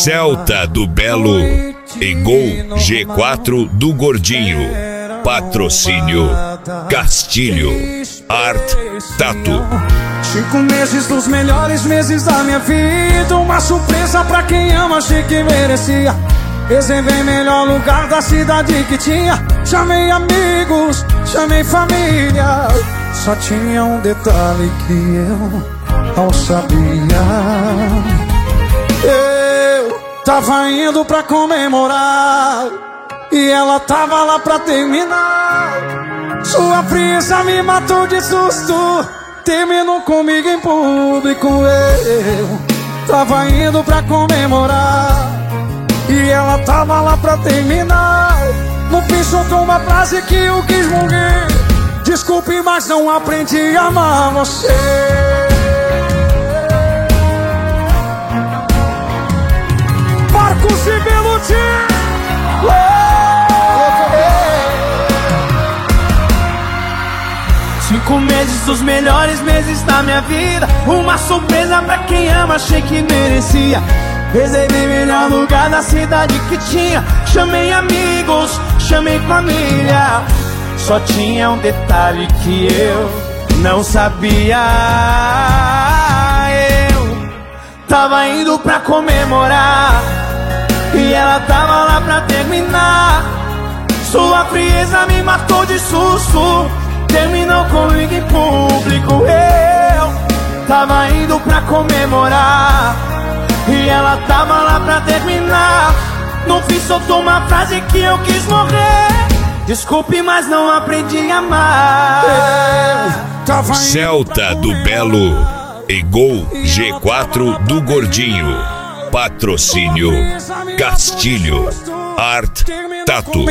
Celta do Belo e Gol G4 do Gordinho. Patrocínio Castilho Art Tattoo. 5 meses dos melhores meses da minha vida, uma surpresa pra quem ama, achei que merecia. Reservei melhor lugar da cidade que tinha. Chamei amigos, chamei família. Só tinha um detalhe que eu não sabia. Eu tava indo pra comemorar e ela tava lá pra terminar. Sua frieza me matou de susto, terminou comigo em público. Eu tava indo pra comemorar e ela tava lá pra terminar. No fim soltou uma frase que eu quis morrer: desculpe, mas não aprendi a amar você. Marcos e Belucci. 5 meses dos melhores meses da minha vida, uma surpresa pra quem ama, achei que merecia. Reservei melhor lugar da cidade que tinha. Chamei amigos, chamei família. Só tinha um detalhe que eu não sabia. Eu tava indo pra comemorar e ela tava lá pra terminar. Sua frieza me matou de susto, terminou comigo em público. Eu tava indo pra comemorar e ela tava lá pra terminar. No fim soltou uma frase que eu quis morrer: desculpe, mas não aprendi a amar. Celta do Belo e Gol G4 do Gordinho. Patrocínio Castilho Art Tattoo.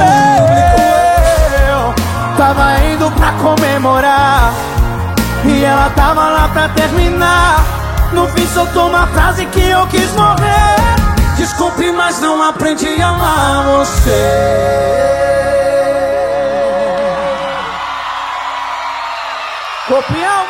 Eu tava indo pra comemorar e ela tava lá pra terminar. No fim soltou uma frase que eu quis morrer: desculpe, mas não aprendi a amar você. Copião.